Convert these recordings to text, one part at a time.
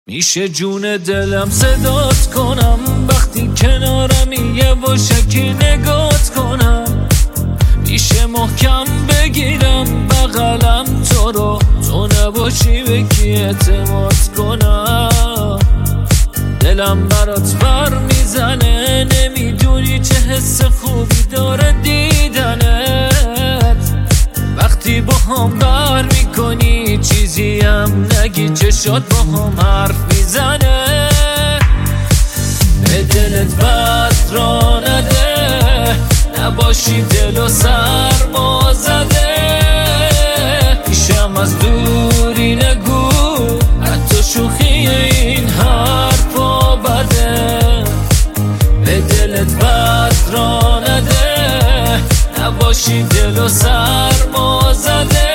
میشه جون دلم صدات کنم وقتی کنارمی یواشکی نگات کنم. میشه محکم بگیرم بغلم تو رو، تو نباشی به کی اعتماد کنم. دلم برات بر میزنه، نمیدونی چه حس خوبی داره دیدنت. وقتی با هم بر میکنی چیزی هم نگی، چشات با هم حرف میزنه. به دلت بد را نده، نباشی دل و سرما زده. پیشم از دوری نگو، حتی شوخی این حرفا بده. به دلت بد را نده، نباشی دل و سرما زده.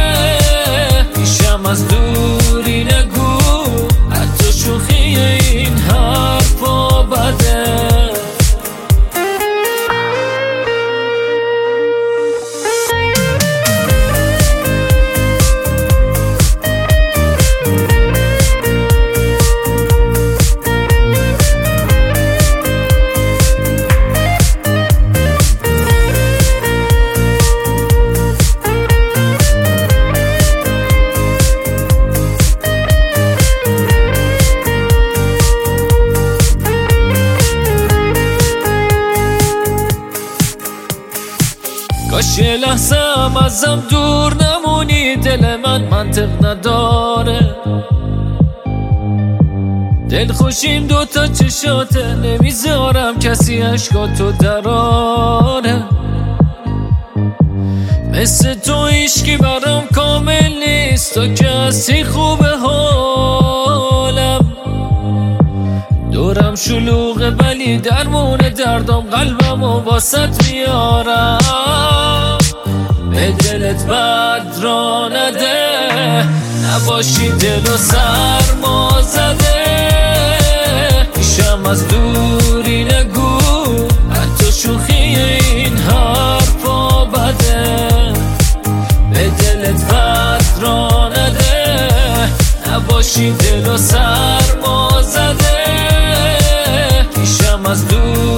پیشم از دوری نگو، حتی شوخی این حرفا بده. کاش یه لحظه هم ازم دور نمونی، دل من منطق نداره. دل خوشیم دوتا چشاته، نمیذارم کسی عشقاتو دراره. مثل تو هیچکی برام کامل نیست، تو کسی خوبه حالم. دورم شلوغه ولی درمون دردم، قلبم و واسط میارم. به دلت بد را نده، نباشی دل و سرما زده. پیشم از دوری نگو، حتی شوخی این حرفا بده. به دلت بد را نده، نباشی دل و سرما زده. پیشم از دور